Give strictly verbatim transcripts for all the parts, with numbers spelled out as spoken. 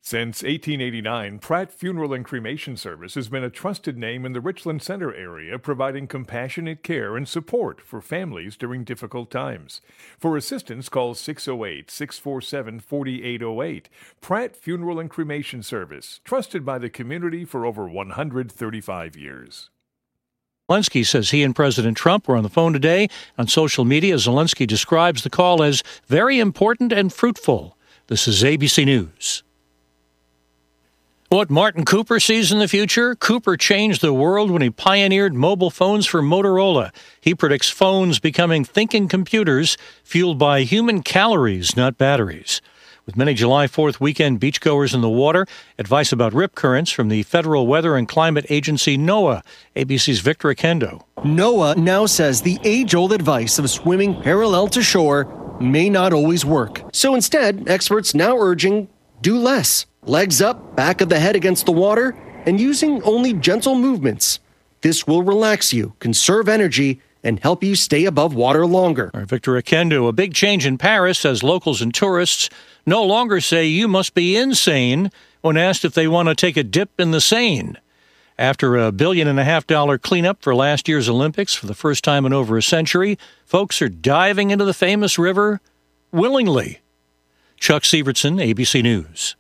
Since eighteen eighty-nine, Pratt Funeral and Cremation Service has been a trusted name in the Richland Center area, providing compassionate care and support for families during difficult times. For assistance, call six oh eight, six four seven, four eight oh eight. Pratt Funeral and Cremation Service, trusted by the community for over one hundred thirty-five years. Zelensky says he and President Trump were on the phone today. On social media, Zelensky describes the call as very important and fruitful. This is A B C News. What Martin Cooper sees in the future? Cooper changed the world when he pioneered mobile phones for Motorola. He predicts phones becoming thinking computers fueled by human calories, not batteries. With many July fourth weekend beachgoers in the water, advice about rip currents from the Federal Weather and Climate Agency NOAA. A B C's Victor Akendo. NOAA now says the age-old advice of swimming parallel to shore may not always work. So instead, experts now urging do less. Legs up, back of the head against the water, and using only gentle movements. This will relax you, conserve energy, and help you stay above water longer. All right, Victor Akendo. A big change in Paris as locals and tourists no longer say you must be insane when asked if they want to take a dip in the Seine. After a billion and a half dollar cleanup for last year's Olympics for the first time in over a century, folks are diving into the famous river willingly. Chuck Sievertson, A B C News.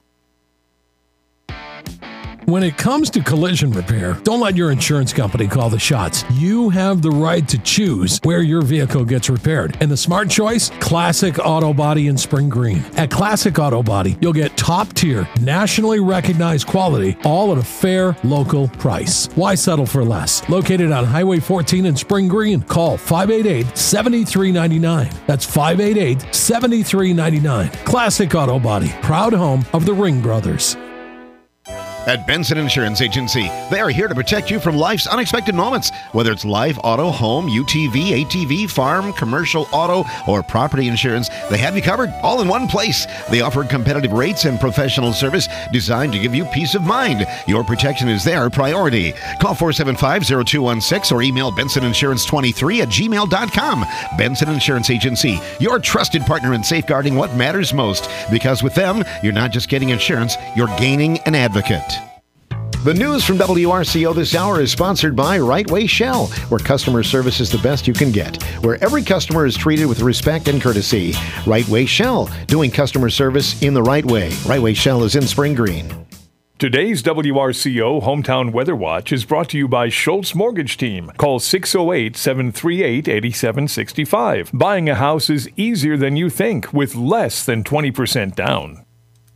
When it comes to collision repair, don't let your insurance company call the shots. You have the right to choose where your vehicle gets repaired. And the smart choice? Classic Auto Body in Spring Green. At Classic Auto Body, you'll get top-tier, nationally recognized quality, all at a fair, local price. Why settle for less? Located on Highway fourteen in Spring Green. Call five eight eight, seven three nine nine. That's five eight eight, seven three nine nine. Classic Auto Body, proud home of the Ring Brothers. At Benson Insurance Agency, they are here to protect you from life's unexpected moments. Whether it's life, auto, home, U T V, A T V, farm, commercial, auto, or property insurance, they have you covered all in one place. They offer competitive rates and professional service designed to give you peace of mind. Your protection is their priority. Call four seven five, zero two one six or email benson insurance twenty-three at gmail dot com. Benson Insurance Agency, your trusted partner in safeguarding what matters most. Because with them, you're not just getting insurance, you're gaining an advocate. The news from W R C O this hour is sponsored by Right Way Shell, where customer service is the best you can get, where every customer is treated with respect and courtesy. Right Way Shell, doing customer service in the right way. Right Way Shell is in Spring Green. Today's W R C O Hometown Weather Watch is brought to you by Schultz Mortgage Team. Call six oh eight, seven three eight, eight seven six five. Buying a house is easier than you think with less than twenty percent down.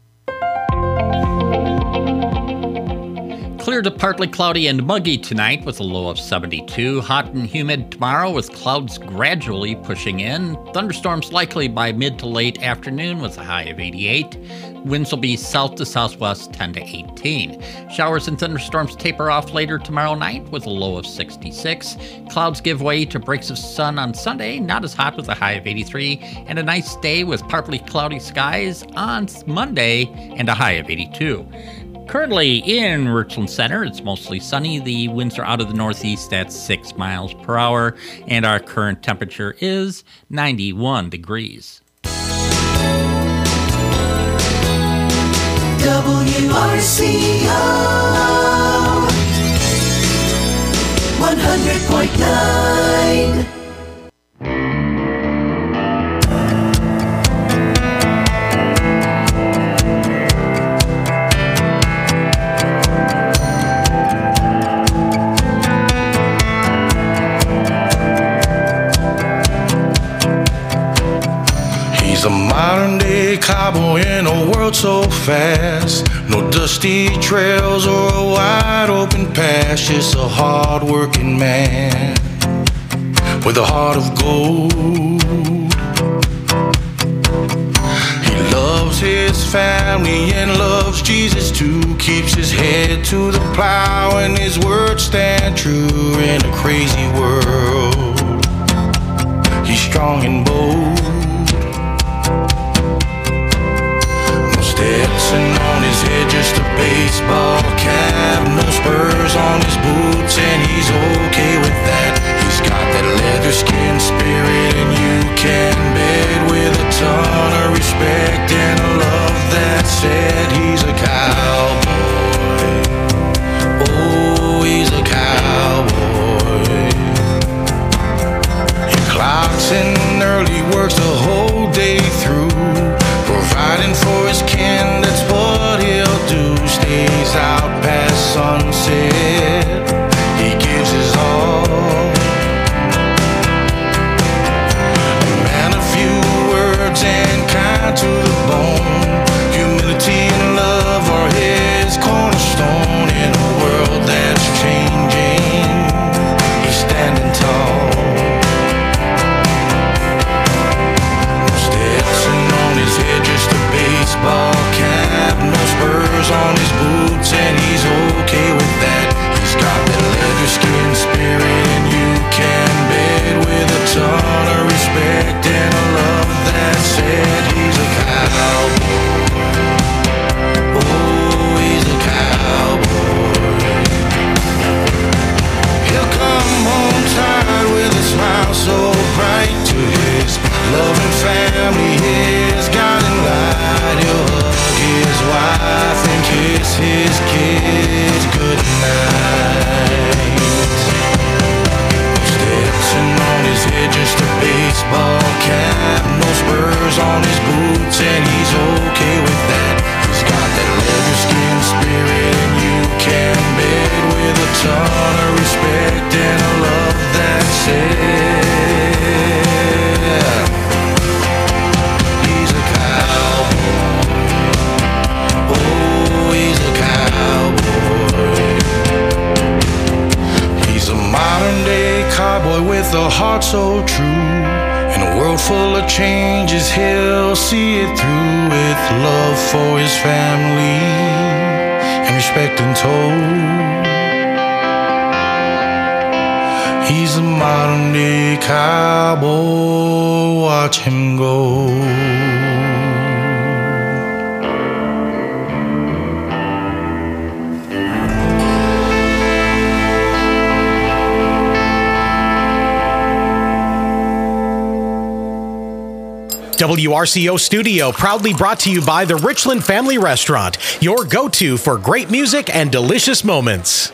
Clear to partly cloudy and muggy tonight with a low of seventy-two. Hot and humid tomorrow with clouds gradually pushing in. Thunderstorms likely by mid to late afternoon with a high of eighty-eight. Winds will be south to southwest ten to eighteen. Showers and thunderstorms taper off later tomorrow night with a low of sixty-six. Clouds give way to breaks of sun on Sunday, not as hot with a high of eighty-three. And a nice day with partly cloudy skies on Monday and a high of eighty-two. Currently in Richland Center, it's mostly sunny. The winds are out of the northeast at six miles per hour, and our current temperature is ninety-one degrees. W R C O one hundred point nine. He's a modern-day cowboy in a world so fast. No dusty trails or a wide-open path. Just a hard-working man with a heart of gold. He loves his family and loves Jesus too. Keeps his head to the plow and his words stand true in a crazy world. He's strong and bold. Stetson on his head, just a baseball cap. No spurs on his boots, and he's okay with that. He's got that leather skin spirit, and you can bet with a ton of respect and a love that said he's a guy so true. In a world full of changes, he'll see it through with love for his family and respect in tow. He's a modern day cowboy, watch him go. W R C O Studio, proudly brought to you by the Richland Family Restaurant, your go-to for great music and delicious moments.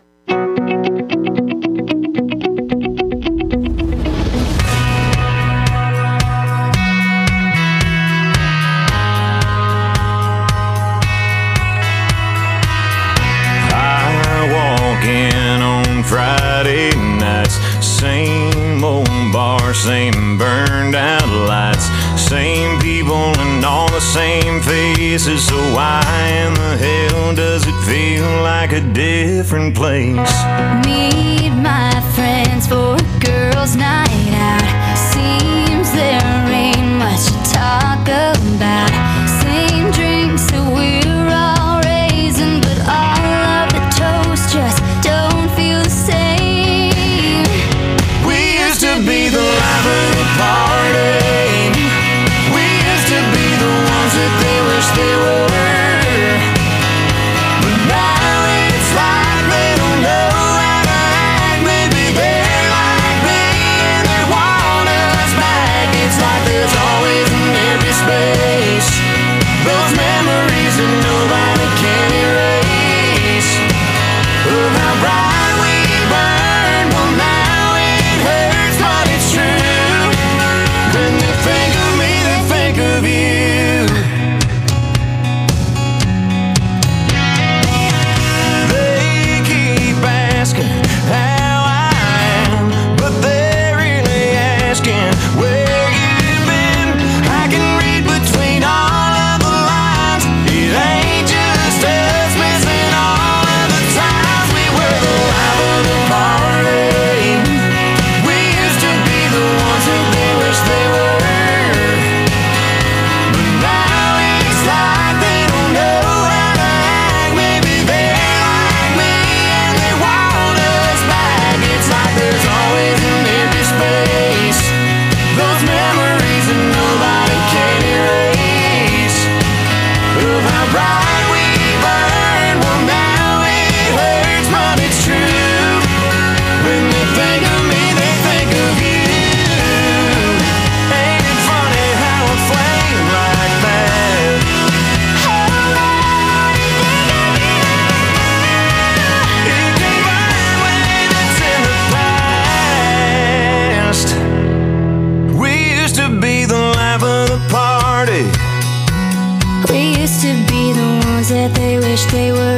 Friday nights, same old bar, same burned out lights, same people and all the same faces. So why in the hell does it feel like a different place? Meet my friends for a girls' night out. Seems there ain't much to talk about. Same drinks that we're all raising, but all of the toast just don't feel the same. We used to be the life of the party. We used to be the ones that they wish they were. But now it's like they don't know how to act. Maybe they're like me and they want us back. It's like there's always an empty space. Those memories that nobody can erase. Of how bright we burned, well now it hurts, but it's true. When they think of me, they think of you. They keep asking how I am, but they're really asking where you've been. I can read between all of the lines. It ain't just us missing all of the times we were the life of the party. We used to be the ones that they wish they were. But now it's like they don't know how to act. Maybe they're like me and they want us back. It's like there's always an empty space. Those memories that nobody can erase. Of how bright we burned, well now it hurts, but it's true. When they think of me, they think of you. Ain't it funny how a flame like that? It can burn when it's in the past. We used to be the life of the party. We used to be the ones that they wish they were.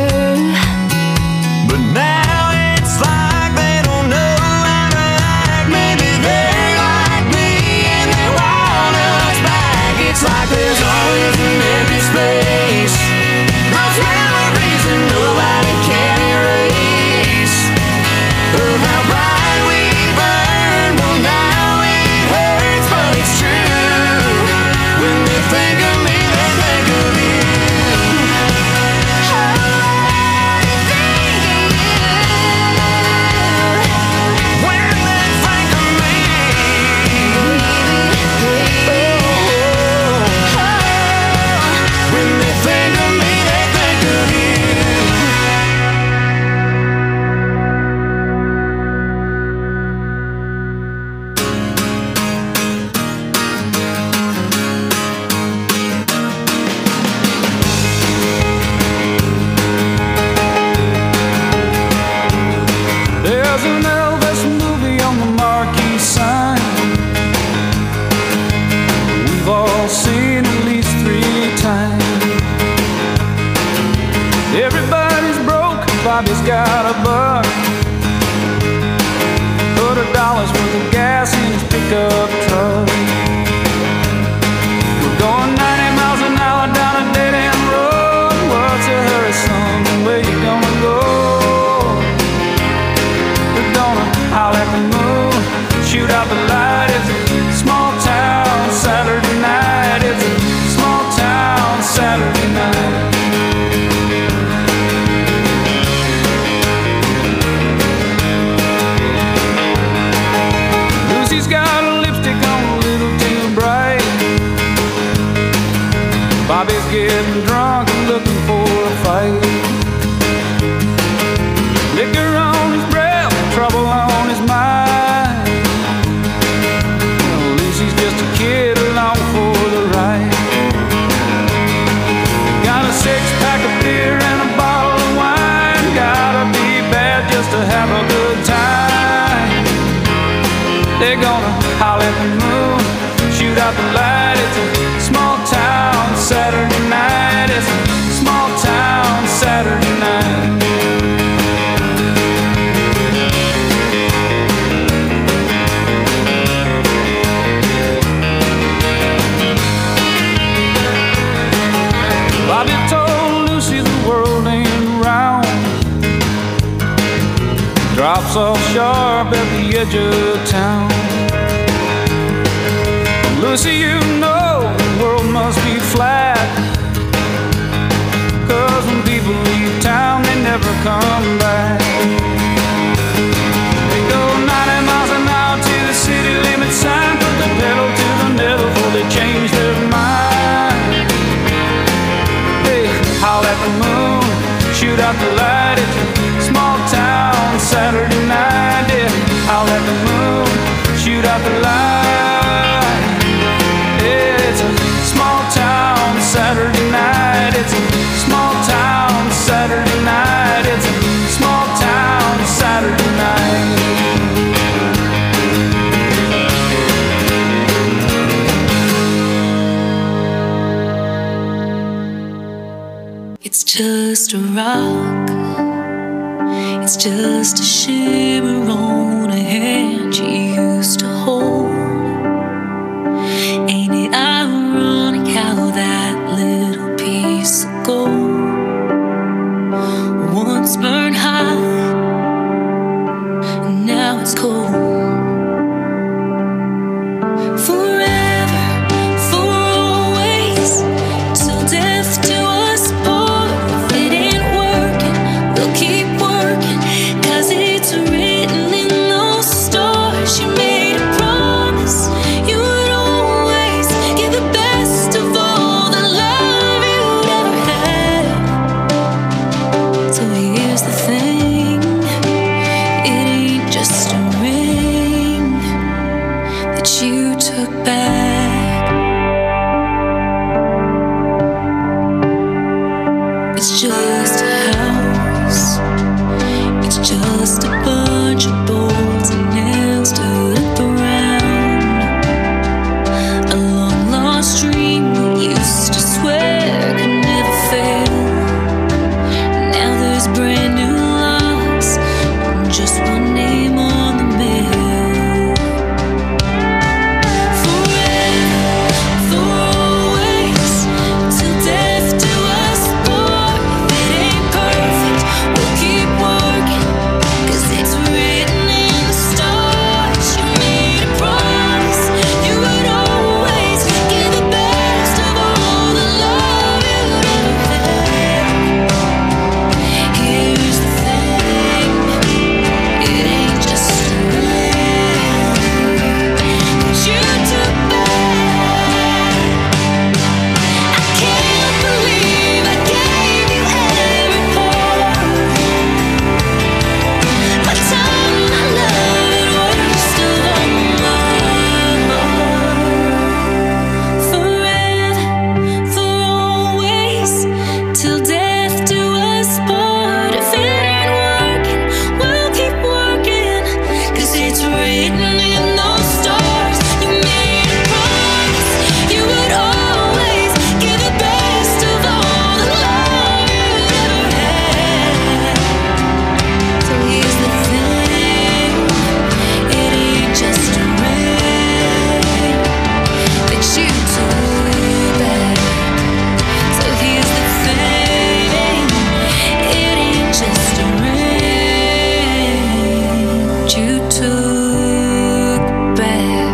But now it's like they don't know how to act. Maybe they're like me and they want us back. It's like there's always an empty space. Those memories that nobody can erase. Of how bright we burned, well now it hurts, but it's true. When they think of me, they think of you. When they think of me, when they think of me, they think of you. There's an Elvis movie on the marquee sign. We've all seen at least three times. Everybody's broke, Bobby's got a buck. Put a dollar's worth of gas in his pickup truck. We're going ninety miles an hour down a dead end road. What's your hurry, son? Where you gonna go? We're gonna holler at the moon, shoot six-pack of beer and a bottle of wine. Gotta be bad just to have a good time. They're gonna holler at the moon, shoot out the light. It's a small town Saturday night. It's a small town Saturday night. Bobby told Lucy the world ain't round. Drops off sharp at the edge of town. Lucy, you know the world must be flat, 'cause when people leave town they never come back. They go ninety miles an hour to the city limit sign, put the pedal to the metal before they change their mind. Howl at the moon, shoot out the light. It's a small town Saturday night. Yeah, howl at the moon, shoot out the light. Yeah, it's a small town Saturday night. It's a small town Saturday night. It's a small town Saturday night. It's just a rock, it's just a shimmer on a hand you used to hold. Ain't it ironic how that little piece of gold once burned hot and now it's cold? Forever, for always, till death do us part. Keep working, 'cause it's written in those stars. You made a promise you would always give the best of all the love you'd ever had. So here's the thing, it ain't just a ring that you took back. It's just a house, it's just a bunch of bolts and nails to the ground. A long lost dream we used to swear could never fail. Now there's brand new locks and just one name on the mail. Forever, for always, till death do us part. If it ain't perfect, we'll keep working, 'cause it's written in the stars. You made a promise you would always give the best of all the love you'd ever had. Here's the thing, it ain't just a ring that you took back. I can't believe I gave you every part. My time, my love, and we're still on my heart. Forever, for always, till death do us part. If it ain't working, we'll keep working, 'cause it's written in those stars. You made a promise you would always give the best of all the love you'd ever had. So here's the thing, it ain't just a ring that you took back. So here's the thing, it ain't just a ring that you took back.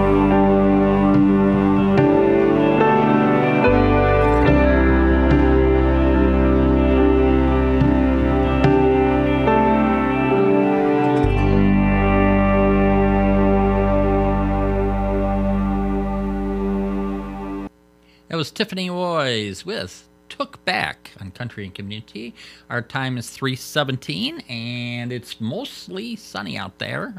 That was Tiffany Roy's with Took Back on Country and Community. Our time is three seventeen, and it's mostly sunny out there, or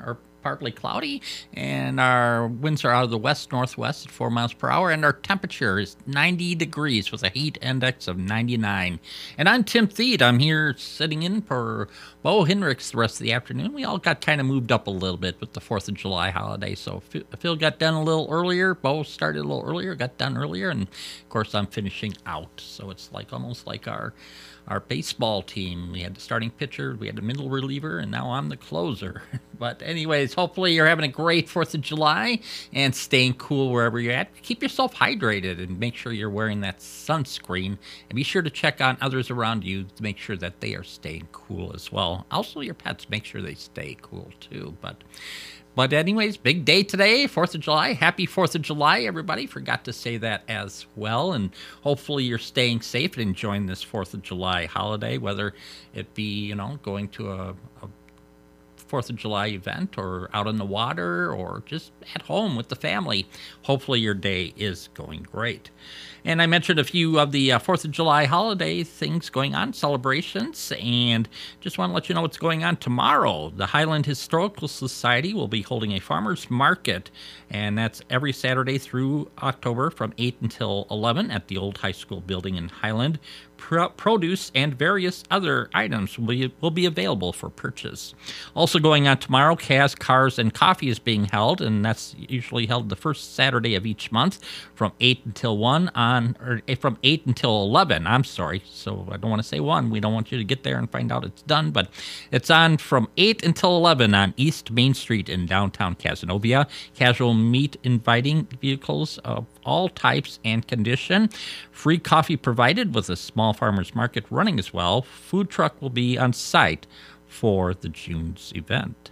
partly cloudy, and our winds are out of the west-northwest at four miles per hour, and our temperature is ninety degrees with a heat index of ninety-nine. And I'm Tim Thede. I'm here sitting in for Bo Hendricks the rest of the afternoon. We all got kind of moved up a little bit with the fourth of July holiday, so Phil got done a little earlier. Bo started a little earlier, got done earlier, and of course I'm finishing out. So it's like almost like our our baseball team. We had the starting pitcher, we had the middle reliever, and now I'm the closer. But anyways, hopefully you're having a great fourth of July and staying cool wherever you're at. Keep yourself hydrated and make sure you're wearing that sunscreen. And be sure to check on others around you to make sure that they are staying cool as well. Also, your pets, make sure they stay cool too. But But anyways, big day today, fourth of July. Happy fourth of July, everybody. Forgot to say that as well. And hopefully you're staying safe and enjoying this fourth of July holiday, whether it be, you know, going to a, a fourth of July event or out on the water or just at home with the family. Hopefully your day is going great. And I mentioned a few of the uh, fourth of July holiday things going on, celebrations, and just want to let you know what's going on tomorrow. The Highland Historical Society will be holding a farmer's market, and that's every Saturday through October from eight until eleven at the old high school building in Highland. Pro- produce and various other items will be, will be available for purchase. Also going on tomorrow, Cas Cars and Coffee is being held, and that's usually held the first Saturday of each month from eight until one on, or from eight until eleven. I'm sorry, so I don't want to say one. We don't want you to get there and find out it's done, but it's on from eight until eleven on East Main Street in downtown Cazenovia. Casual meat inviting vehicles of all types and condition. Free coffee provided with a small farmers market running as well. Food truck will be on site for the June's event.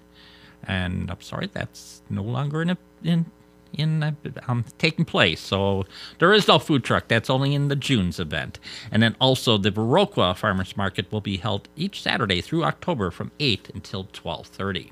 And I'm sorry, that's no longer in a, in in uh, um, taking place. So there is no food truck. That's only in the June's event. And then also the Viroqua Farmers Market will be held each Saturday through October from eight until twelve thirty.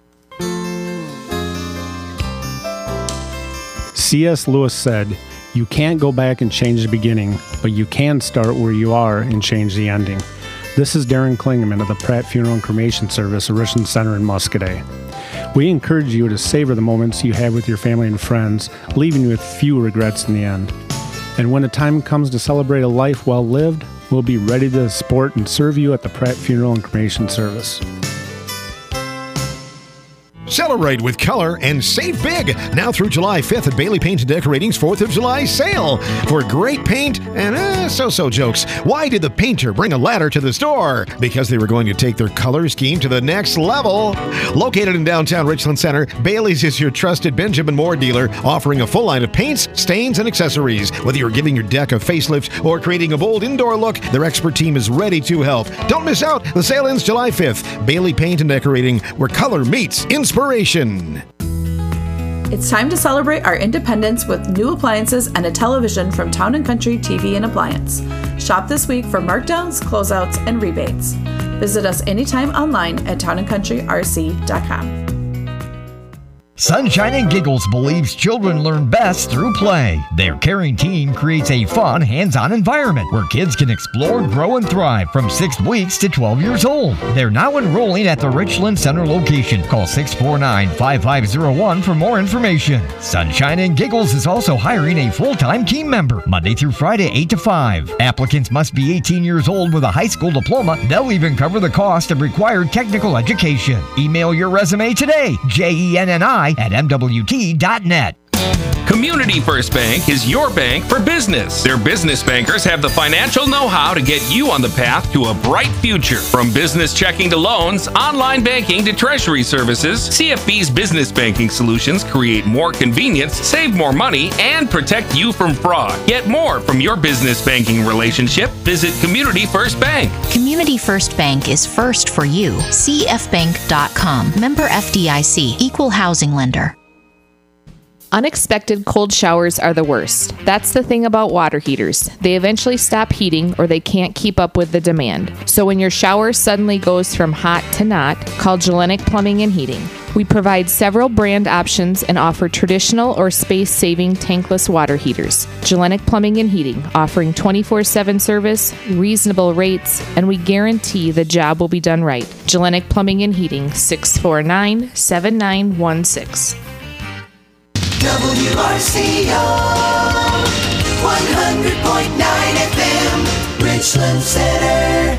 C S Lewis said, "You can't go back and change the beginning, but you can start where you are and change the ending." This is Darren Klingeman of the Pratt Funeral and Cremation Service at Richland Center in Muscadet. We encourage you to savor the moments you have with your family and friends, leaving you with few regrets in the end. And when the time comes to celebrate a life well lived, we'll be ready to support and serve you at the Pratt Funeral and Cremation Service. Celebrate with color and save big now through July fifth at Bailey Paint and Decorating's fourth of July sale. For great paint and uh, so-so jokes. Why did the painter bring a ladder to the store? Because they were going to take their color scheme to the next level. Located in downtown Richland Center, Bailey's is your trusted Benjamin Moore dealer, offering a full line of paints, stains, and accessories. Whether you're giving your deck a facelift or creating a bold indoor look, their expert team is ready to help. Don't miss out. The sale ends July fifth. Bailey Paint and Decorating, where color meets inspiration. It's time to celebrate our independence with new appliances and a television from Town and Country T V and Appliance. Shop this week for markdowns, closeouts, and rebates. Visit us anytime online at town and country r c dot com. Sunshine and Giggles believes children learn best through play. Their caring team creates a fun, hands-on environment where kids can explore, grow, and thrive from six weeks to twelve years old. They're now enrolling at the Richland Center location. Call six four nine, five five zero one for more information. Sunshine and Giggles is also hiring a full-time team member, Monday through Friday, eight to five. Applicants must be eighteen years old with a high school diploma. They'll even cover the cost of required technical education. Email your resume today, J E N N I at M W T dot net. Community First Bank is your bank for business. Their business bankers have the financial know-how to get you on the path to a bright future. From business checking to loans, online banking to treasury services, C F B's business banking solutions create more convenience, save more money, and protect you from fraud. Get more from your business banking relationship. Visit Community First Bank. Community First Bank is first for you. C F bank dot com. Member F D I C. Equal housing lender. Unexpected cold showers are the worst. That's the thing about water heaters. They eventually stop heating or they can't keep up with the demand. So when your shower suddenly goes from hot to not, call Gelenic Plumbing and Heating. We provide several brand options and offer traditional or space-saving tankless water heaters. Gellenic Plumbing and Heating, offering twenty-four seven service, reasonable rates, and we guarantee the job will be done right. Gellenic Plumbing and Heating, six four nine, seven nine one six. W R C O one hundred point nine F M, Richland Center.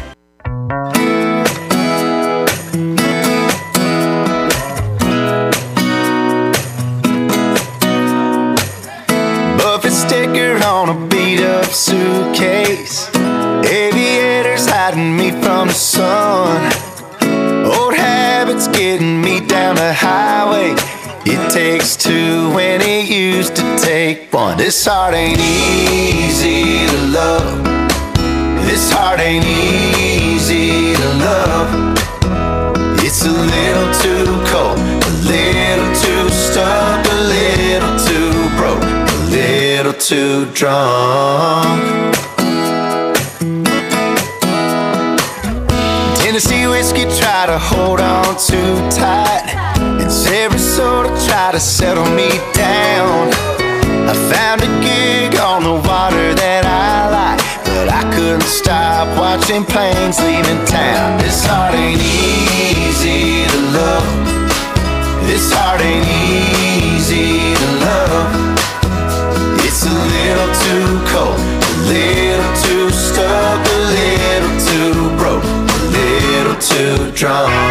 Buffett sticker on a beat up suitcase. Aviators hiding me from the sun. Old habits getting me down the highway. It takes two when it used to take one. This heart ain't easy to love. This heart ain't easy to love. It's a little too cold, a little too stuck, a little too broke, a little too drunk. Tennessee whiskey try to hold on too tight, and Sarasota try to settle me down. I found a gig on the water that I like, but I couldn't stop watching planes leaving town. This heart ain't easy to love. This heart ain't easy to love. It's a little too cold, a little too stuck, a little too broke, a little too drunk.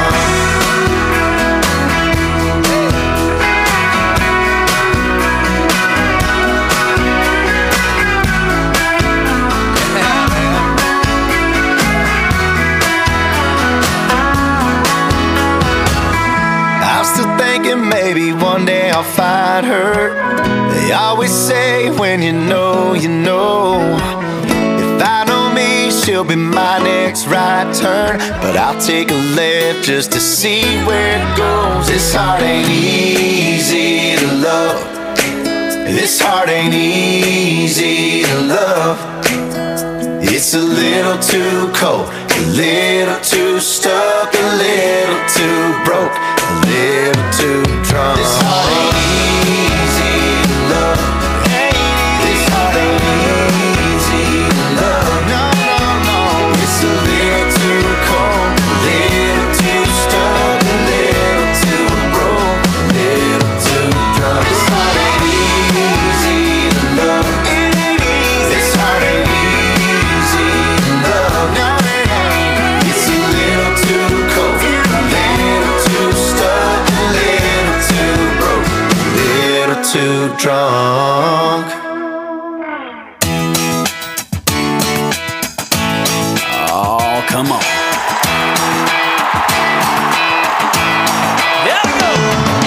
Maybe one day I'll find her. They always say when you know, you know. If I know me, she'll be my next right turn. But I'll take a left just to see where it goes. This heart ain't easy to love. This heart ain't easy to love. It's a little too cold, a little too stuck, a little too broke, a little too drunk. This heart ain't easy to love. This heart ain't easy to love. No, no, no. It's a little too cold, a little too stuck, a little too broke, a little too drunk. This heart ain't easy to love. This heart ain't easy to love. No, it ain't. It's a little too cold, a little too stuck, a little too broke, a little too drunk. Oh, come on. There we go.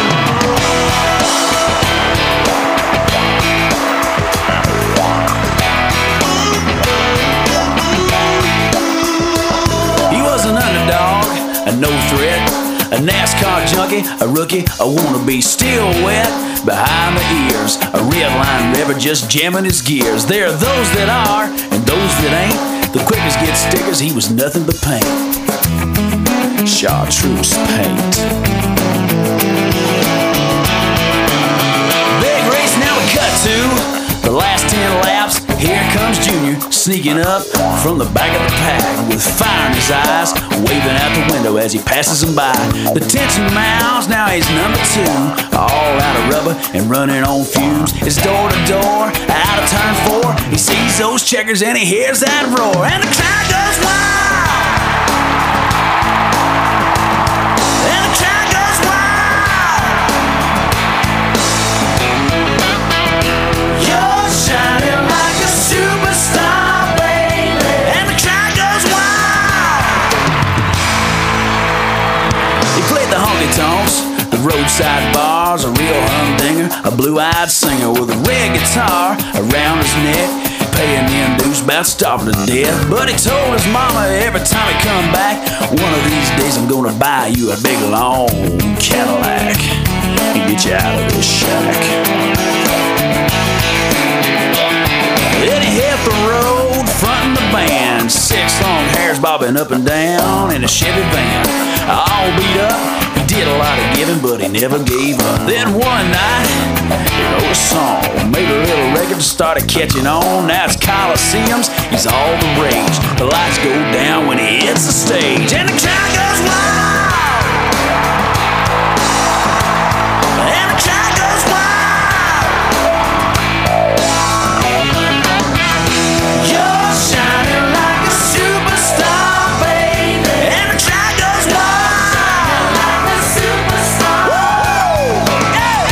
He was an underdog, a no threat, a NASCAR junkie, a rookie, a wannabe, still wet behind the ears, a red line river just jamming his gears. There are those that are and those that ain't. The quickest get stickers, he was nothing but paint. Chartreuse paint. Big race, now we cut to the last ten laps. Here comes Junior, sneaking up from the back of the pack with fire in his eyes, waving out the window as he passes them by. The tension mounts, now he's number two, all out of rubber and running on fumes. It's door to door, out of turn four. He sees those checkers and he hears that roar, and the crowd goes wild. And the crowd goes wild. You're shining like a superstar, baby, and the crowd goes wild. He played the honky tonks, the roadside bars, a real humdinger, a blue-eyed singer with a red guitar around his neck, paying them dues about starving to death. But he told his mama every time he come back, one of these days I'm gonna buy you a big long Cadillac and get you out of this shack. Then he hit the road, fronting the band, six long hairs bobbing up and down in a Chevy van. all beat up. He did a lot of giving, but he never gave up. Then one night, he wrote a song, made a little record, started catching on. Now it's Coliseums, he's all the rage. The lights go down when he hits the stage, and the crowd goes wild. And the crowd goes wild. You're shining like a superstar, baby. And the crowd goes wild. Shining like a superstar. Woo! Yeah.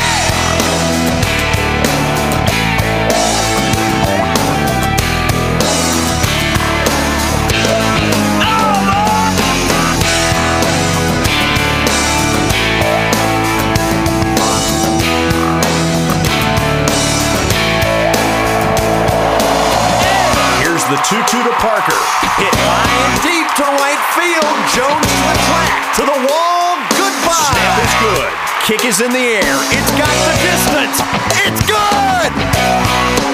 The two two to Parker. Hit high and deep to right field. Jones to the track. To the wall. Goodbye. Snap is good. Kick is in the air. It's got the distance. It's good.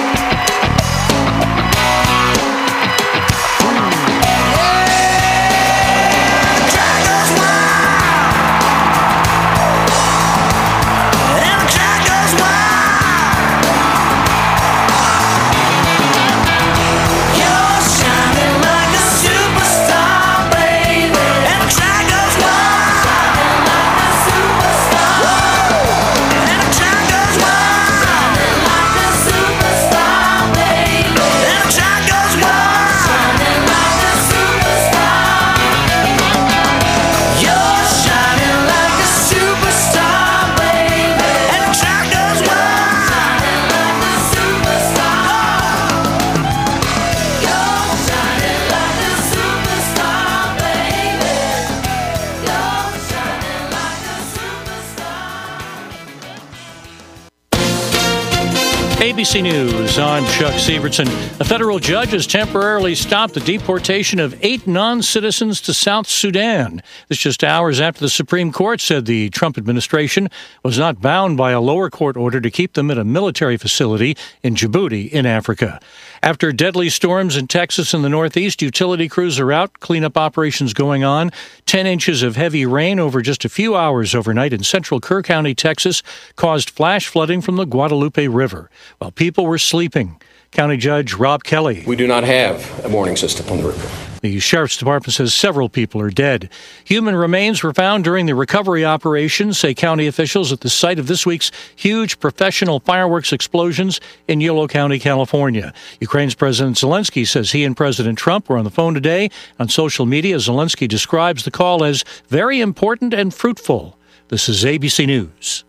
A B C News, I'm Chuck Severson. A federal judge has temporarily stopped the deportation of eight non-citizens to South Sudan. This just hours after the Supreme Court said the Trump administration was not bound by a lower court order to keep them at a military facility in Djibouti in Africa. After deadly storms in Texas and the Northeast, utility crews are out, cleanup operations going on. Ten inches of heavy rain over just a few hours overnight in central Kerr County, Texas, caused flash flooding from the Guadalupe River while people were sleeping. County Judge Rob Kelly. We do not have a warning system on the river. The Sheriff's Department says several people are dead. Human remains were found during the recovery operation, say county officials, at the site of this week's huge professional fireworks explosions in Yolo County, California. Ukraine's President Zelensky says he and President Trump were on the phone today. On social media, Zelensky describes the call as very important and fruitful. This is A B C News.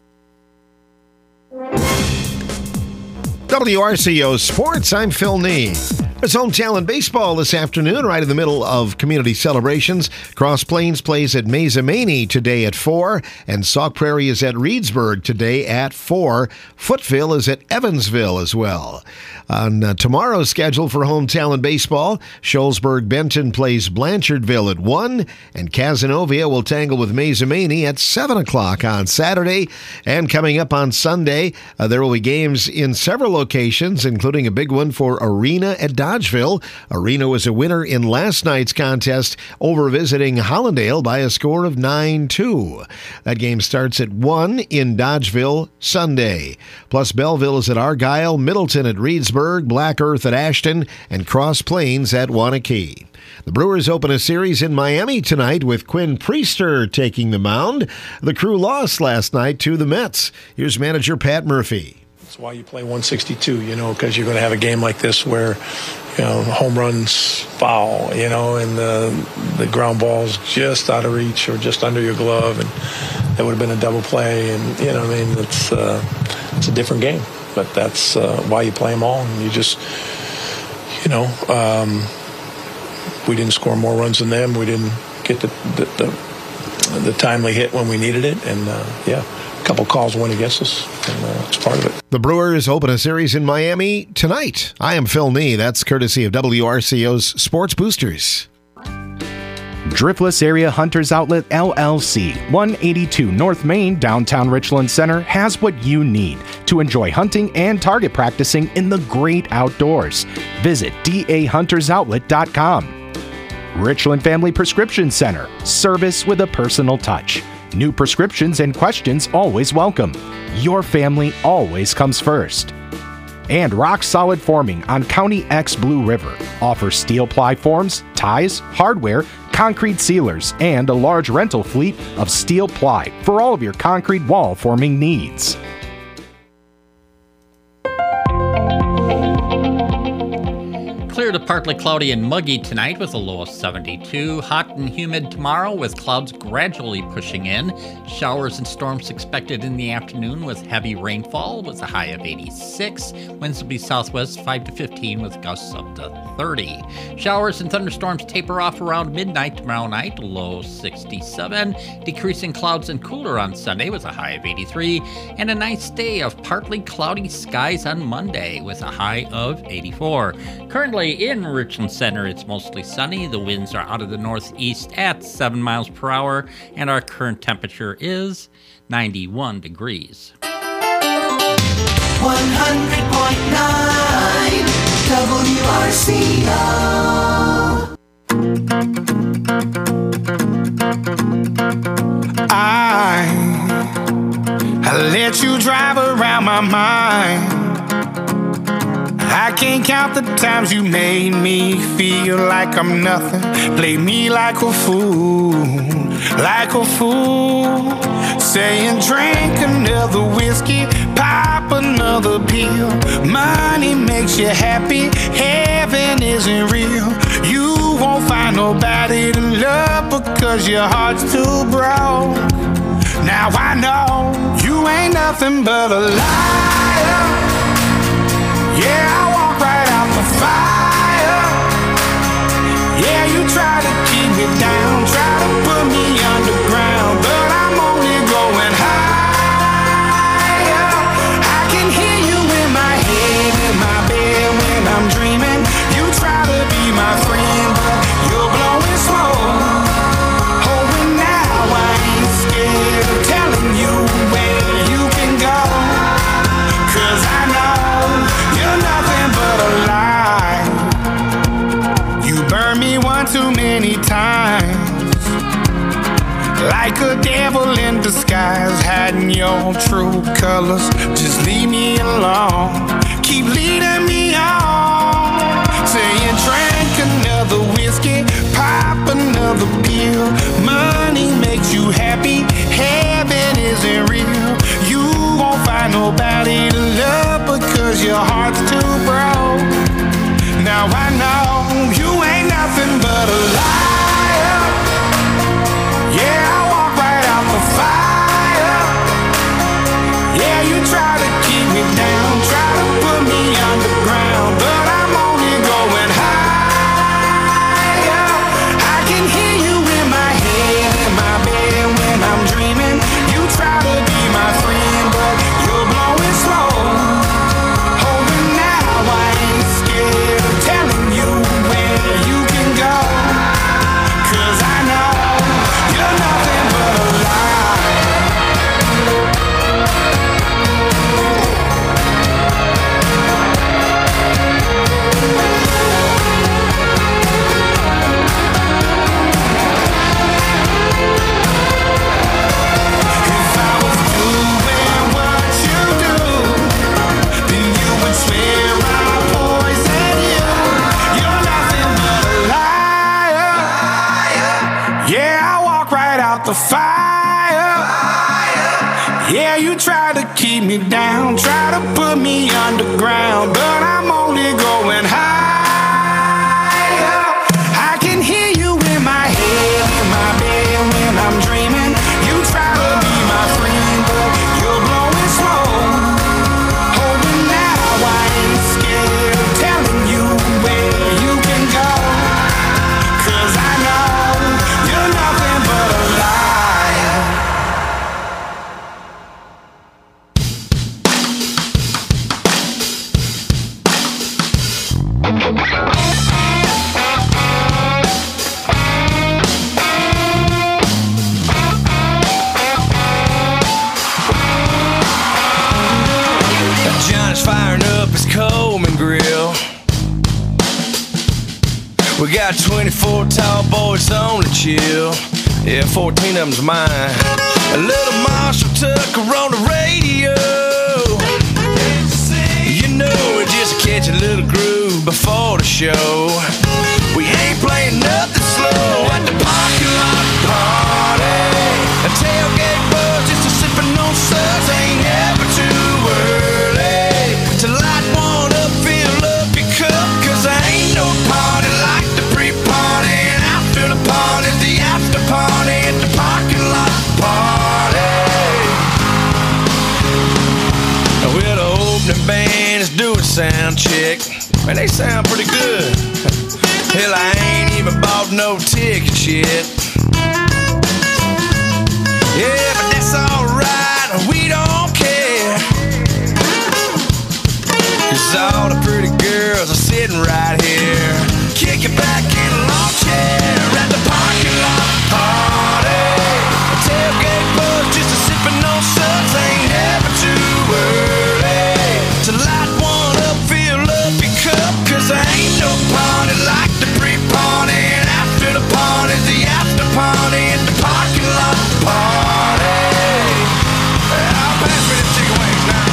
W R C O Sports, I'm Phil Nee. It's hometown in baseball this afternoon, right in the middle of community celebrations. Cross Plains plays at Mazamanie today at four, and Sauk Prairie is at Reedsburg today at four. Footville is at Evansville as well. On uh, tomorrow's schedule for hometown in baseball, Sholesburg-Benton plays Blanchardville at one, and Cazenovia will tangle with Mazamanie at seven o'clock on Saturday. And coming up on Sunday, uh, there will be games in several locations, including a big one for Arena at Dodgeville. Arena was a winner in last night's contest over visiting Hollandale by a score of nine two. That game starts at one in Dodgeville Sunday. Plus, Belleville is at Argyle, Middleton at Reedsburg, Black Earth at Ashton, and Cross Plains at Waunakee. The Brewers open a series in Miami tonight with Quinn Priester taking the mound. The Crew lost last night to the Mets. Here's manager Pat Murphy. That's why you play one sixty-two, you know, because you're going to have a game like this where, you know, home runs foul, you know, and the, the ground ball's just out of reach or just under your glove, and that would have been a double play. And, you know, I mean, it's, uh, it's a different game, but that's uh, why you play them all. And you just, you know, um, we didn't score more runs than them. We didn't get the, the, the, the timely hit when we needed it. And, uh, yeah. A couple calls went against us, and uh, it's part of it. The Brewers open a series in Miami tonight. I am Phil Nee. That's courtesy of W R C O's Sports Boosters. Driftless Area Hunters Outlet, L L C, one eighty-two North Main, downtown Richland Center, has what you need to enjoy hunting and target practicing in the great outdoors. Visit d a hunters outlet dot com. Richland Family Prescription Center, service with a personal touch. New prescriptions and questions always welcome. Your family always comes first. And Rock Solid Forming on County X Blue River offers steel ply forms, ties, hardware, concrete sealers, and a large rental fleet of steel ply for all of your concrete wall forming needs. Clear to partly cloudy and muggy tonight with a low of seventy-two. Hot and humid tomorrow with clouds gradually pushing in. Showers and storms expected in the afternoon with heavy rainfall with a high of eighty-six. Winds will be southwest five to fifteen with gusts up to thirty. Showers and thunderstorms taper off around midnight tomorrow night, low sixty-seven. Decreasing clouds and cooler on Sunday with a high of eighty-three. And a nice day of partly cloudy skies on Monday with a high of eighty-four. Currently in Richland Center, it's mostly sunny. The winds are out of the northeast at seven miles per hour, and our current temperature is ninety-one degrees. one hundred point nine W R C O. I, I let you drive around my mind. I can't count the times you made me feel like I'm nothing. Play me like a fool, like a fool. Saying drink another whiskey, pop another pill. Money makes you happy, heaven isn't real. You won't find nobody to love because your heart's too broke. Now I know you ain't nothing but a liar. Yeah, I walk right out the fire. Yeah, you try to keep me down, try to put me underground, but I'm only going higher. I can hear you in my head, in my bed when I'm dreaming. You try to be my friend, but you're blowing smoke. Oh, and now I ain't scared of telling you where you can go, 'cause I know you're nothing but a lie. You burned me one too many times, like a devil in disguise, hiding your true colors. Just leave me alone, keep leading me on. Saying drink another whiskey, pop another pill. Money makes you happy, heaven isn't real. You won't find nobody to love because your heart's too broke. Now I know you ain't nothing but a liar. Yeah, I walk right out the fire. Yeah, you try to keep me down, try to put me underground, but I'm only going higher. I can hear you in my head, in my bed when I'm dreaming. You try to be my friend, but you're blowing smoke. Oh, and now I ain't scared of telling you where you can go, 'cause I know you're nothing but a lie. If I was doing what you do, then you would swear I poisoned you. You're nothing but a liar. Yeah, I walk right out the fire. Yeah, you try to keep me down, try to put me underground, but I'm only going higher. I can hear you in my head, in my bed when I'm dreaming. You try to be my friend, but you're blowing smoke. Oh, and now I ain't scared of telling you where you can go, 'cause I know you're nothing but a liar. We got twenty-four tall boys on the chill. Yeah, fourteen of them's mine. A little Marshall Tucker on the radio. You know it just catch a little groove before the show. We ain't playing nothing slow at the parking lot party. A tailgate buzz just a sipping on suds. Ain't never too early to light one up, fill up your cup. Cause there ain't no party like the pre-party and after the party, the after party at the parking lot party. Well, the opening band is doing sound check. Man, they sound pretty good. Hell, I ain't even bought no tickets yet. Yeah, but that's alright, we don't care. Cause all the pretty girls are sitting right here. Kick it back in a lawn chair at the parking lot party. A tailgate buzz just a sipping on suds. Ain't never too early to light one up, fill up your cup. Cause there ain't no party like the pre-party and after the party, the after party at the parking lot party. I'll pass me the chicken wings now.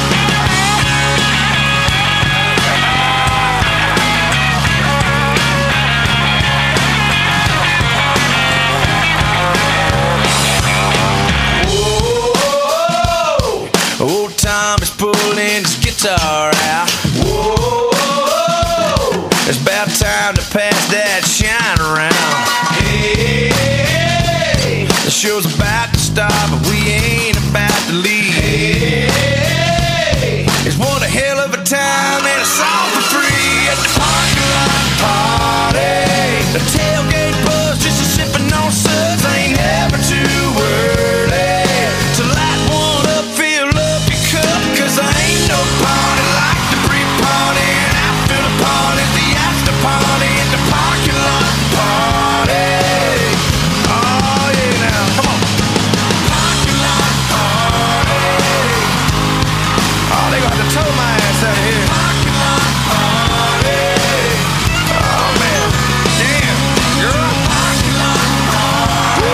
Whoa, old Tom is pulling his guitar out. Whoa, it's about time to pass that shine around. Hey, the show's about to start, but we ain't about to leave. Hey, it's one a hell of a time and it's all for free at the parking lot party. The tailgate buzz just a sipping on suds. Ain't never too early to light one up, fill up your cup. Cause there ain't no party like the pre-party and after the party, the after party at the parking lot party. Oh yeah, now come on. Parking lot party. Oh, they gonna have to tow my ass out of here. Parking lot party. Oh man, damn, girl. Parking lot party.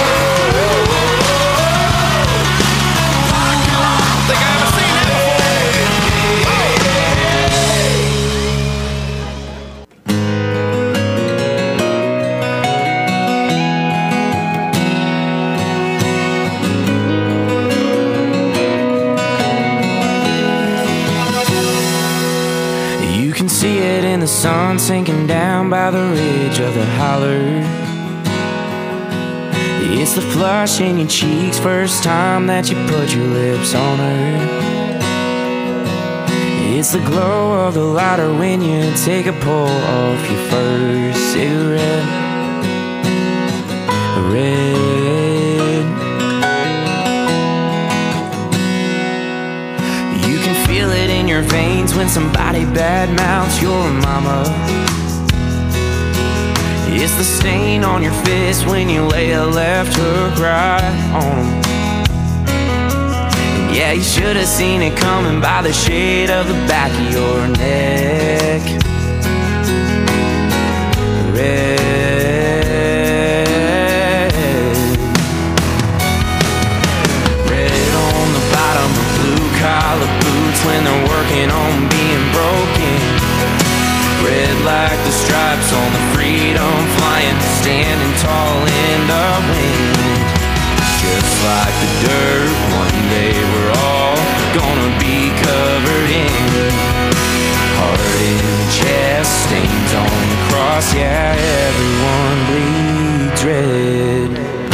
Parking lot. Think I ever seen that before. You can see it in the sun sinking down by the ridge of the holler. It's the flush in your cheeks first time that you put your lips on her. It's the glow of the lighter when you take a pull off your first cigarette. Red. You can feel it in your veins when somebody badmouths your mama. It's the stain on your fist when you lay a left hook right on 'em. And yeah, you should have seen it coming by the shade of the back of your neck. Red. Red on the bottom of blue collar boots when they're working on being broken. Red like the stripes on the freedom flying, standing tall in the wind. Just like the dirt, one day we're all gonna be covered in. Heart in the chest, stains on the cross, yeah, everyone bleeds red.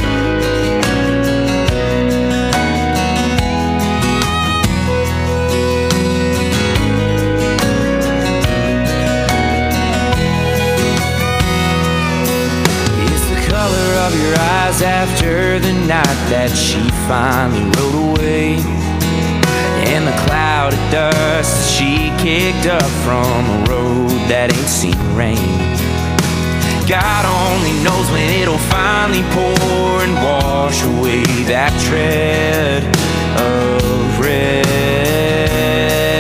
Of your eyes after the night that she finally rode away, and the cloud of dust that she kicked up from a road that ain't seen rain. God only knows when it'll finally pour and wash away that tread of red.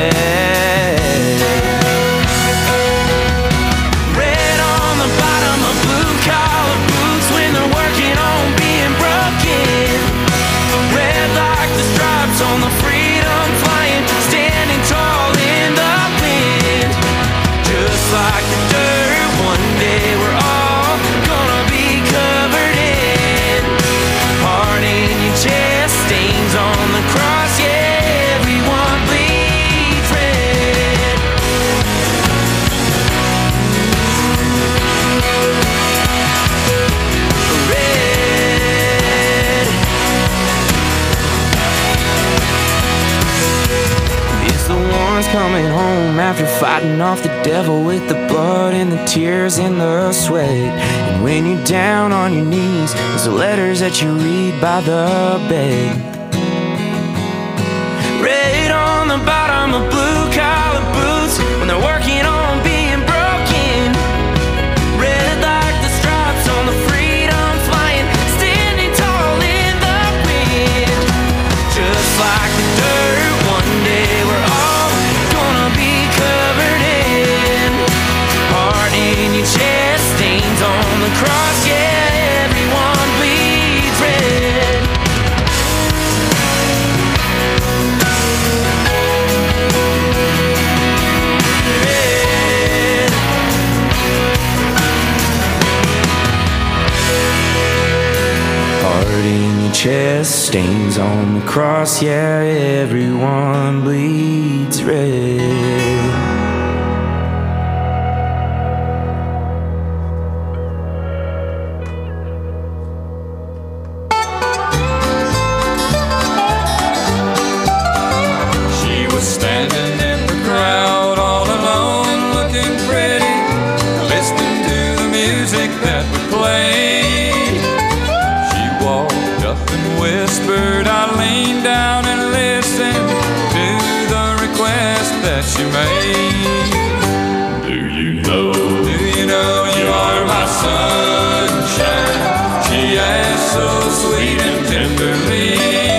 Red on the bottom of fighting off the devil with the blood and the tears and the sweat. And when you're down on your knees, there's the letters that you read by the bed. Red on the bottom of blue-collar boots when they're working on being broken. Red like the stripes on the freedom flying, standing tall in the wind. Just like the dirt, one day we're all gonna be covered in. Heart in your chest, stains on the cross, yeah, everyone bleeds red. Heart in your chest, stains on the cross, yeah, everyone bleeds red. She was standing in the crowd all alone, looking pretty, listening to the music that we played. She walked up and whispered, I leaned down and listened to the request that she made. Do you know, do you know you are my sunshine? She asked so sweet and tenderly.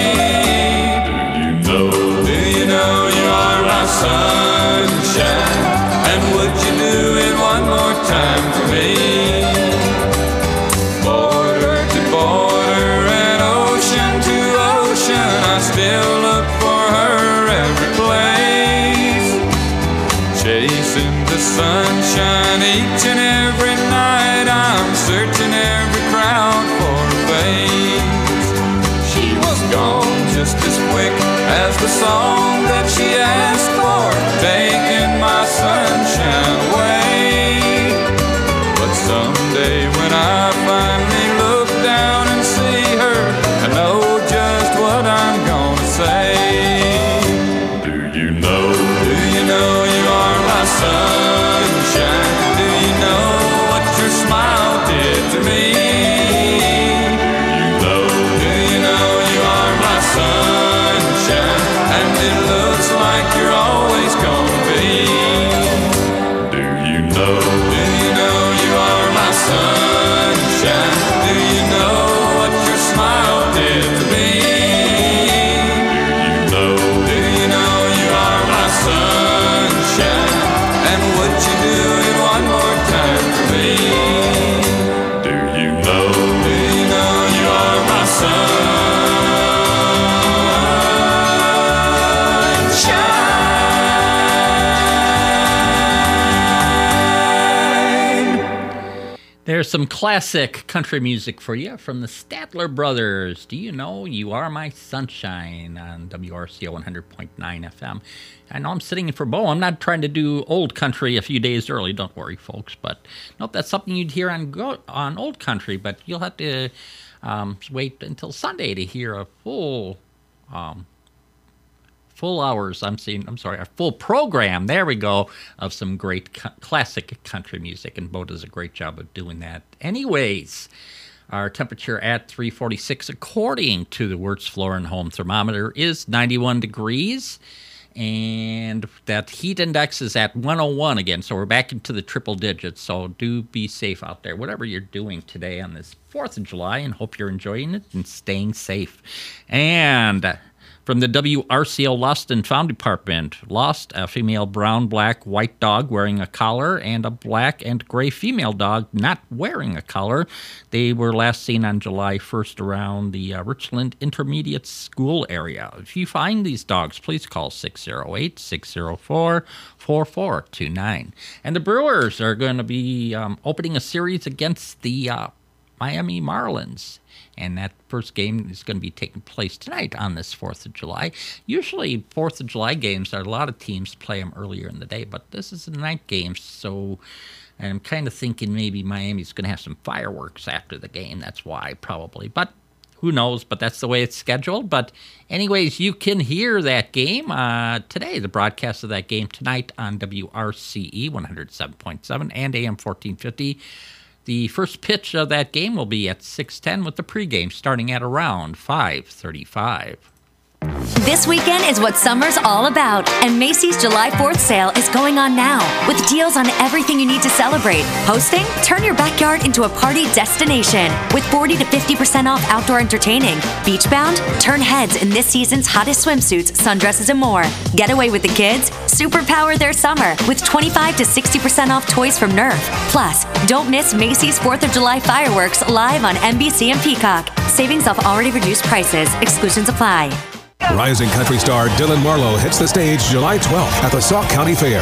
Do you know you are my sunshine? And would you do it one more time for me? Border to border and ocean to ocean, I still look for her every place. Chasing the sunshine each and every night, I'm searching every crowd for a face. She was gone just as quick as the song that she asked for, taking my sunshine away. But someday when I finally look down and see her, I know just what I'm gonna say. Do you know, do you know you are my sunshine? Do you know what your smile did to me? Do you know you are my sunshine? And it looks like you're always gonna be. Do you know, do you know you are my sunshine? Do you know what your smile did to me? Do you know, do you know you are my sunshine? And would you do it one more time for me? Do you know, do you know you are my sunshine? There's some classic country music for you from the Statler Brothers. Do you know you are my sunshine on W R C O one hundred point nine F M? I know I'm sitting in for Bo. I'm not trying to do old country a few days early. Don't worry, folks. But nope, that's something you'd hear on go- on old country. But you'll have to um, wait until Sunday to hear a full. Um, Full hours, I'm seeing, I'm sorry, a full program, there we go, of some great co- classic country music, and Bo does a great job of doing that. Anyways, our temperature at three forty-six, according to the Wirtz Floor and Home thermometer, is ninety-one degrees, and that heat index is at one oh one again, so we're back into the triple digits, so do be safe out there, whatever you're doing today on this fourth of July, and hope you're enjoying it and staying safe. And from the W R C O Lost and Found Department, lost a female brown, black, white dog wearing a collar and a black and gray female dog not wearing a collar. They were last seen on July first around the uh, Richland Intermediate School area. If you find these dogs, please call six oh eight, six oh four, four four two nine. And the Brewers are going to be um, opening a series against the uh, Miami Marlins. And that first game is going to be taking place tonight on this fourth of July. Usually fourth of July games, are a lot of teams play them earlier in the day, but this is a night game, so I'm kind of thinking maybe Miami's going to have some fireworks after the game. That's why, probably. But who knows, but that's the way it's scheduled. But anyways, you can hear that game uh, today, the broadcast of that game tonight on W R C E one oh seven point seven and A M fourteen fifty. The first pitch of that game will be at six ten with the pregame starting at around five thirty-five. This weekend is what summer's all about, and Macy's July fourth sale is going on now with deals on everything you need to celebrate. Hosting? Turn your backyard into a party destination with forty to fifty percent off outdoor entertaining. Beachbound? Turn heads in this season's hottest swimsuits, sundresses, and more. Get away with the kids? Superpower their summer with twenty-five to sixty percent off toys from Nerf. Plus, don't miss Macy's fourth of July fireworks live on N B C and Peacock. Savings off already reduced prices. Exclusions apply. Rising country star Dylan Marlowe hits the stage July twelfth at the Sauk County Fair.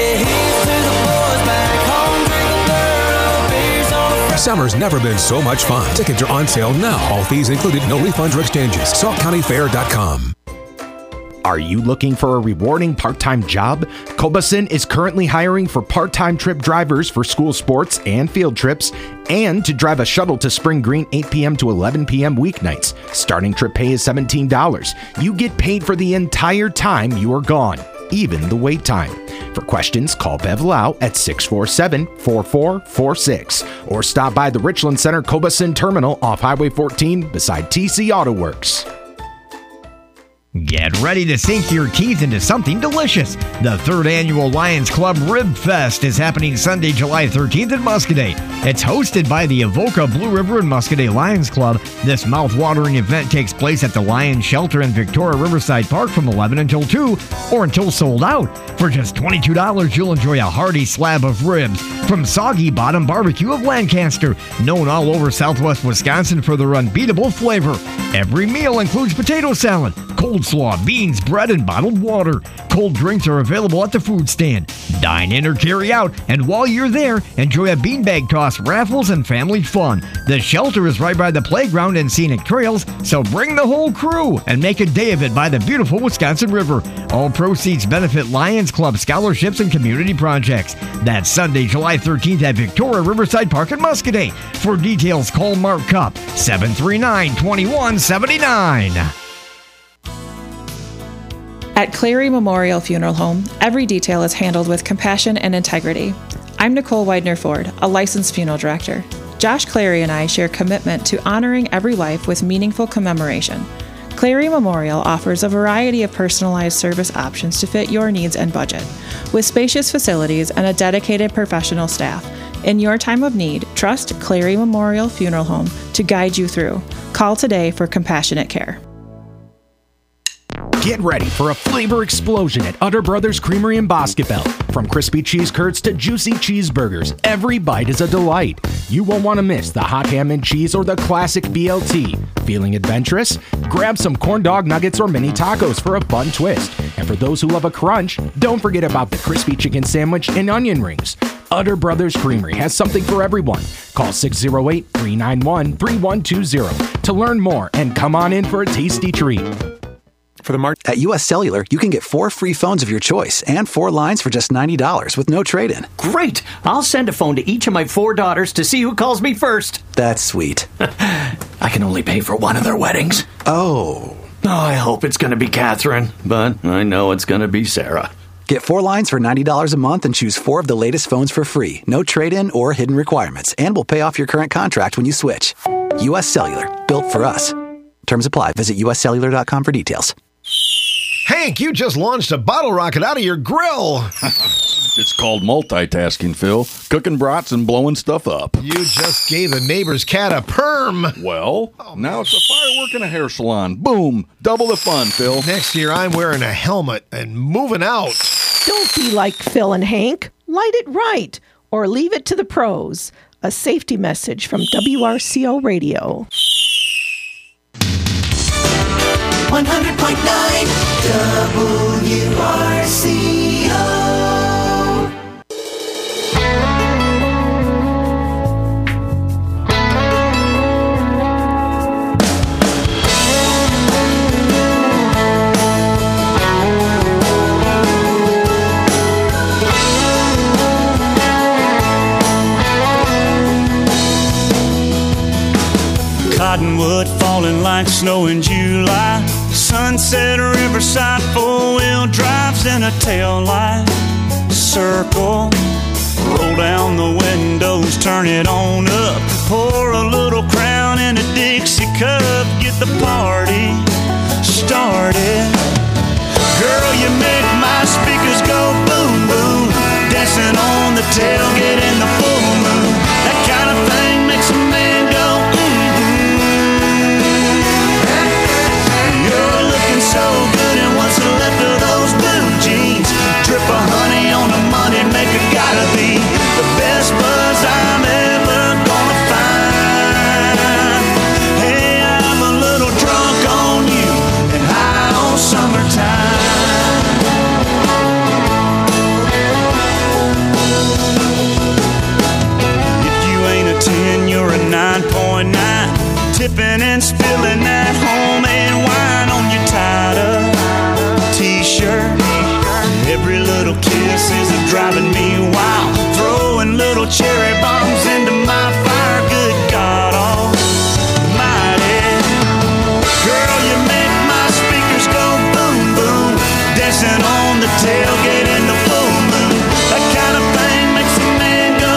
Summer's never been so much fun. Tickets are on sale now. All fees included, no refunds or exchanges. sauk county fair dot com. Are you looking for a rewarding part-time job? Cobason is currently hiring for part-time trip drivers for school sports and field trips, and to drive a shuttle to Spring Green eight p.m. to eleven p.m. weeknights. Starting trip pay is seventeen dollars. You get paid for the entire time you are gone, even the wait time. For questions, call Bev Lau at six four seven, four four four six or stop by the Richland Center Cobason Terminal off Highway fourteen beside T C Auto Works. Get ready to sink your teeth into something delicious. The third annual Lions Club Rib Fest is happening Sunday, July thirteenth in Muscoda. It's hosted by the Avoca Blue River and Muscoda Lions Club. This mouth-watering event takes place at the Lions Shelter in Victoria Riverside Park from eleven until two, or until sold out. For just twenty-two dollars, you'll enjoy a hearty slab of ribs from Soggy Bottom Barbecue of Lancaster, known all over southwest Wisconsin for their unbeatable flavor. Every meal includes potato salad, coleslaw, beans, bread, and bottled water. Cold drinks are available at the food stand. Dine in or carry out, and while you're there, enjoy a beanbag toss, raffles, and family fun. The shelter is right by the playground and scenic trails, so bring the whole crew and make a day of it by the beautiful Wisconsin River. All proceeds benefit Lions Club scholarships and community projects. That's Sunday, July thirteenth at Victoria Riverside Park in Muscoda. For details, call Mark Cup, seven three nine, two one seven nine. At Clary Memorial Funeral Home, every detail is handled with compassion and integrity. I'm Nicole Widener-Ford, a licensed funeral director. Josh Clary and I share commitment to honoring every life with meaningful commemoration. Clary Memorial offers a variety of personalized service options to fit your needs and budget. With spacious facilities and a dedicated professional staff, in your time of need, trust Clary Memorial Funeral Home to guide you through. Call today for compassionate care. Get ready for a flavor explosion at Utter Brothers Creamery in Boscobel. From crispy cheese curds to juicy cheeseburgers, every bite is a delight. You won't want to miss the hot ham and cheese or the classic B L T. Feeling adventurous? Grab some corn dog nuggets or mini tacos for a fun twist. And for those who love a crunch, don't forget about the crispy chicken sandwich and onion rings. Utter Brothers Creamery has something for everyone. Call six oh eight, three nine one, three one two zero to learn more and come on in for a tasty treat. For the March at U S Cellular, you can get four free phones of your choice and four lines for just ninety dollars with no trade-in. Great! I'll send a phone to each of my four daughters to see who calls me first. That's sweet. I can only pay for one of their weddings. Oh. Oh, I hope it's going to be Catherine, but I know it's going to be Sarah. Get four lines for ninety dollars a month and choose four of the latest phones for free. No trade-in or hidden requirements, and we'll pay off your current contract when you switch. U S Cellular, built for us. Terms apply. Visit U S cellular dot com for details. Hank, you just launched a bottle rocket out of your grill. It's called multitasking, Phil. Cooking brats and blowing stuff up. You just gave the neighbor's cat a perm. Well, oh, now it's a firework and a hair salon. Boom. Double the fun, Phil. Next year, I'm wearing a helmet and moving out. Don't be like Phil and Hank. Light it right, or leave it to the pros. A safety message from W R C O Radio. one hundred point nine W R C O. Cottonwood falling like snow in July. Sunset Riverside, four-wheel drives and a tail light. Circle, roll down the windows, turn it on up. Pour a little Crown in a Dixie cup. Get the party started. Girl, you make my speakers go boom, boom. Dancing on the tailgate in the full moon. That kind of thing makes a man go so good, and what's left of those blue jeans? Drip of honey on a money maker, gotta be the best buzz I'm ever gonna find. Hey, I'm a little drunk on you and high on summertime. If you ain't a ten, you're a nine point nine. Tipping and spilling that homemade wine on your tied-up t-shirt. Every little kiss is driving me wild. Throwing little cherry bombs into my fire. Good God almighty. Girl, you make my speakers go boom, boom. Dancing on the tailgate in the full moon. That kind of thing makes a man go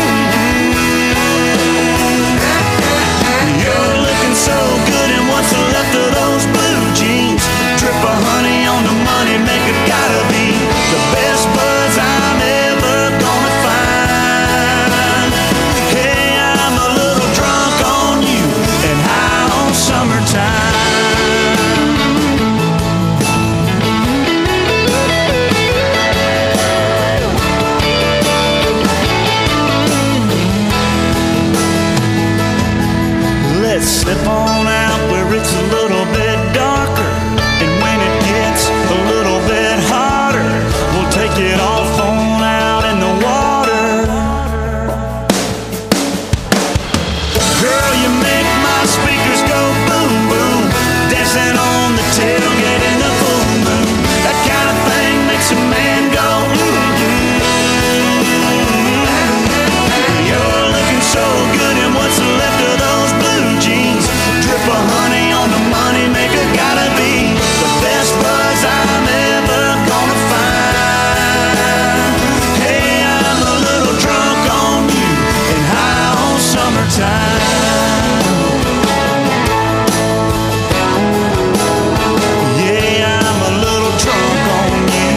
so good, and what's left of those blue jeans? Drip of honey on the money maker, gotta be the best buzz I'm ever gonna find. Hey, I'm a little drunk on you and high on summertime. Let's slip on out where it's a little bit darker, and when it gets a little bit hotter, we'll take it off on out in the water. Girl, you make my speakers go boom, boom. Dancing on the tailgate in the full moon. That kind of thing makes a man go mm-hmm. You're looking so good, and what's left of those blue jeans? Drip of honey on the money maker, gotta be the best buzz I'm ever gonna find. Hey, I'm a little drunk on you and high on summertime. Yeah, I'm a little drunk on you.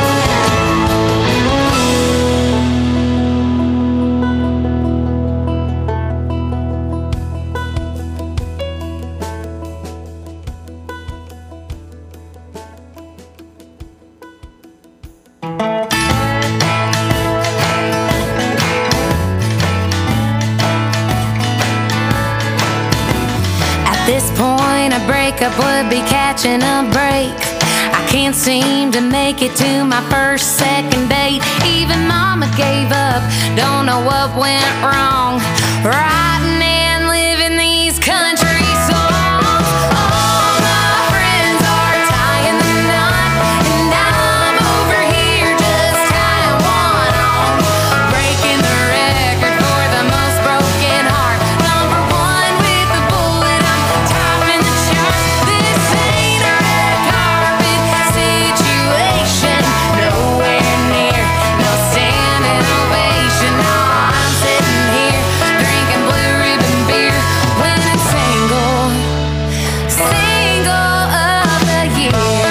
A breakup would be catching a break. I can't seem to make it to my first, second date. Even mama gave up, don't know what went wrong. Writing and living these country songs. All my friends are tying the knot, and I'm over here just tying one on. Breaking the record for the most broken heart. Number one with the bullet, I'm topping the chart. This ain't a red carpet situation. Nowhere near, no standing ovation. No, I'm sitting here drinking Blue Ribbon beer, winning single, single of the year.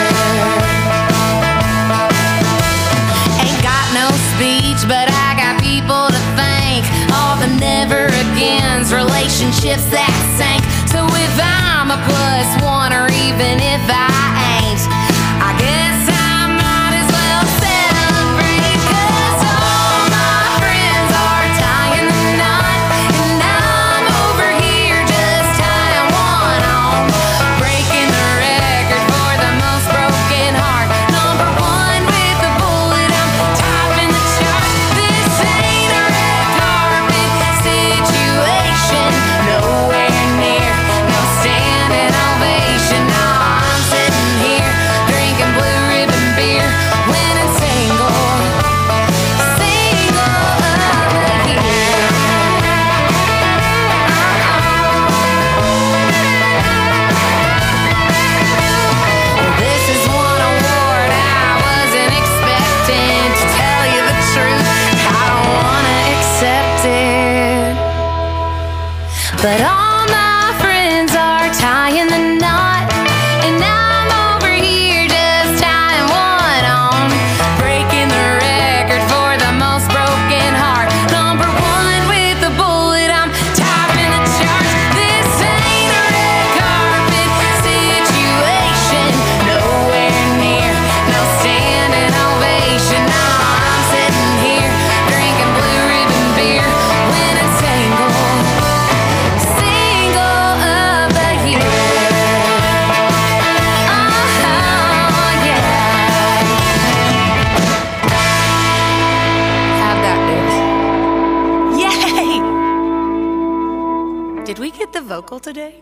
Ain't got no speech, but I got people to thank. All the never agains, relationships that sank. So if I'm a plus one, or even if I ain't, I guess I might as well celebrate. 'Cause all my friends are tying the knot, and I'm over here just tying one on. Breaking the record for the most broken heart. Number one with the bullet, I'm topping the chart. This ain't a red carpet situation. Nowhere near, no standing ovation. No, I'm but all my friends are tying the knot, and I'm over here just tying one on, breaking the record for the most broken heart. Number one with the bullet, I'm topping the charts. This ain't a red carpet situation, nowhere near no standing ovation. No, I'm sitting here drinking blue ribbon beer, winning single, single of the year. Oh yeah, how'd that do? Yay! Did we get the vocal today?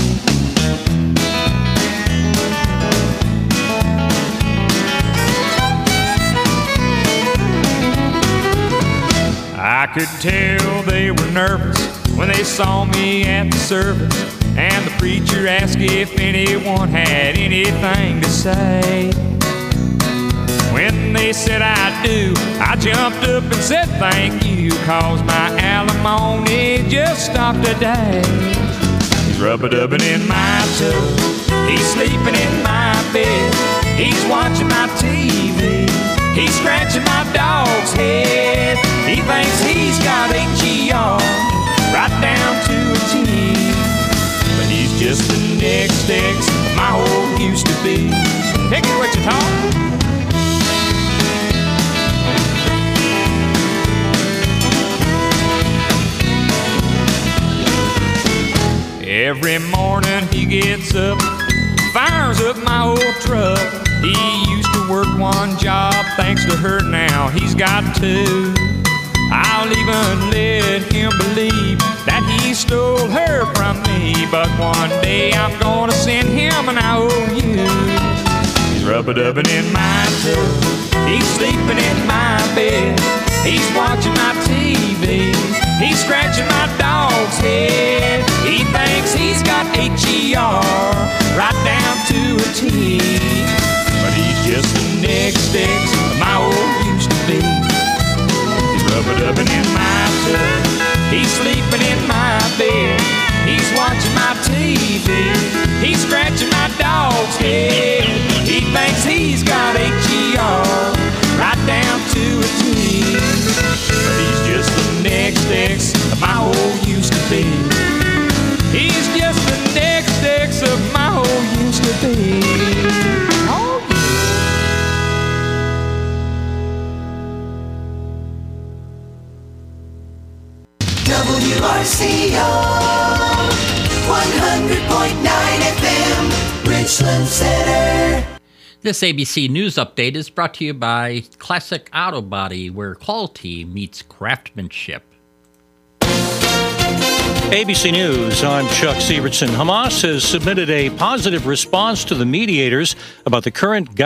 I could tell they were nervous when they saw me at the service, and the preacher asked if anyone had anything to say. When they said I do, I jumped up and said thank you, cause my alimony just stopped today. He's rubber-dubbing in my tub, he's sleeping in my bed, he's watching my T V, he's scratching my dog's head. He thinks he's got H E R right down to a T, but he's just the next ex my old used to be. Pick it what you talk. Every morning he gets up, fires up my old truck. He used to work one job, thanks to her now he's got two. I'll even let him believe that he stole her from me, but one day I'm gonna send him an I O U. He's rubber-dubbing in my tub, he's sleeping in my bed, he's watching my T V, he's scratching my dog's head. He thinks he's got H E R right down to a T, but he's just the next ex my old used to be. He's rubber-dubbing in my tub, he's sleeping in my bed, he's watching my T V, he's scratching my dog's head. He thinks he's got H E R right down to a T, but he's just the next ex my old used to be. He's just the next ex of my old used to be. Oh, W R C O one hundred point nine F M, Richland Center. This A B C News Update is brought to you by Classic Auto Body, where quality meets craftsmanship. A B C News, I'm Chuck Sievertson. Hamas has submitted a positive response to the mediators about the current